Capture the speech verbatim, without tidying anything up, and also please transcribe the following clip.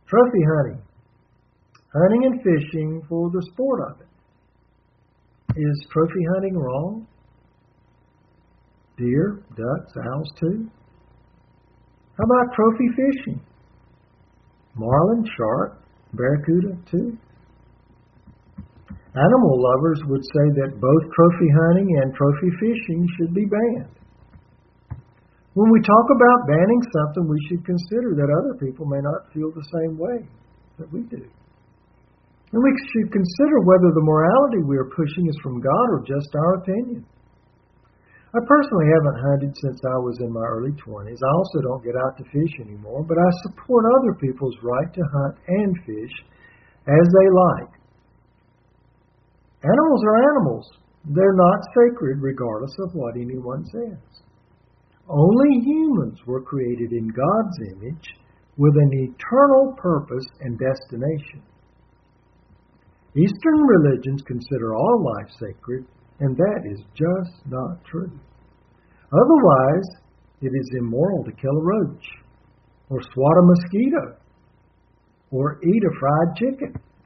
Trophy hunting. Hunting and fishing for the sport of it. Is trophy hunting wrong? Deer, ducks, owls too. How about trophy fishing? Marlin, shark, barracuda too. Animal lovers would say that both trophy hunting and trophy fishing should be banned. When we talk about banning something, we should consider that other people may not feel the same way that we do. And we should consider whether the morality we are pushing is from God or just our opinion. I personally haven't hunted since I was in my early twenties. I also don't get out to fish anymore, but I support other people's right to hunt and fish as they like. Animals are animals. They're not sacred regardless of what anyone says. Only humans were created in God's image with an eternal purpose and destination. Eastern religions consider all life sacred, and that is just not true. Otherwise, it is immoral to kill a roach, or swat a mosquito, or eat a fried chicken.